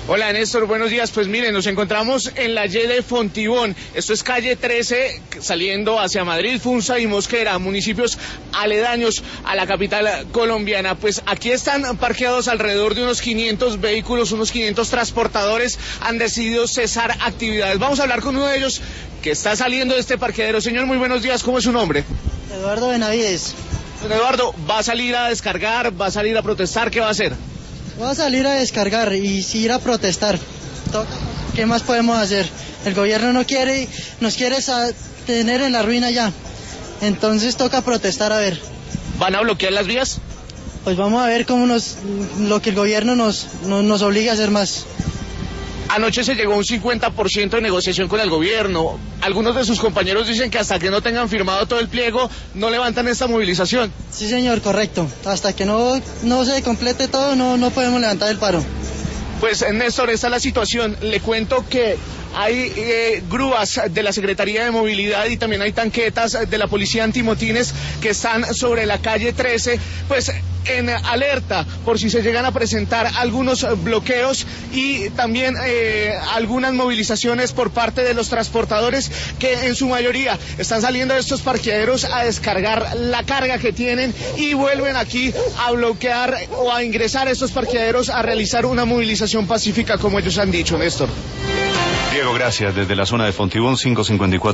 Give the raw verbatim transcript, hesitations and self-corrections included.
Hola Néstor, buenos días. Pues miren, nos encontramos en la Y de Fontibón. Esto es calle trece, saliendo hacia Madrid, Funza y Mosquera, municipios aledaños a la capital colombiana. Pues aquí están parqueados alrededor de unos quinientos vehículos, unos quinientos transportadores han decidido cesar actividades. Vamos a hablar con uno de ellos que está saliendo de este parqueadero. Señor, muy buenos días, ¿cómo es su nombre? Eduardo Benavides. Don Eduardo, ¿va a salir a descargar, va a salir a protestar, qué va a hacer? Voy a salir a descargar y sí ir a protestar. ¿Qué más podemos hacer? El gobierno no quiere, nos quiere tener en la ruina ya. Entonces toca protestar a ver. ¿Van a bloquear las vías? Pues vamos a ver cómo nos, lo que el gobierno nos, nos, nos obliga a hacer más. Anoche se llegó a un cincuenta por ciento de negociación con el gobierno. Algunos de sus compañeros dicen que hasta que no tengan firmado todo el pliego, no levantan esta movilización. Sí, señor, correcto. Hasta que no, no se complete todo, no, no podemos levantar el paro. Pues, Néstor, esta es la situación. Le cuento que hay eh, grúas de la Secretaría de Movilidad y también hay tanquetas de la Policía Antimotines que están sobre la calle trece, pues en alerta por si se llegan a presentar algunos bloqueos y también eh, algunas movilizaciones por parte de los transportadores que en su mayoría están saliendo de estos parqueaderos a descargar la carga que tienen y vuelven aquí a bloquear o a ingresar a estos parqueaderos a realizar una movilización pacífica como ellos han dicho, Néstor. Diego, gracias. Desde la zona de Fontibón, cinco cincuenta y cuatro.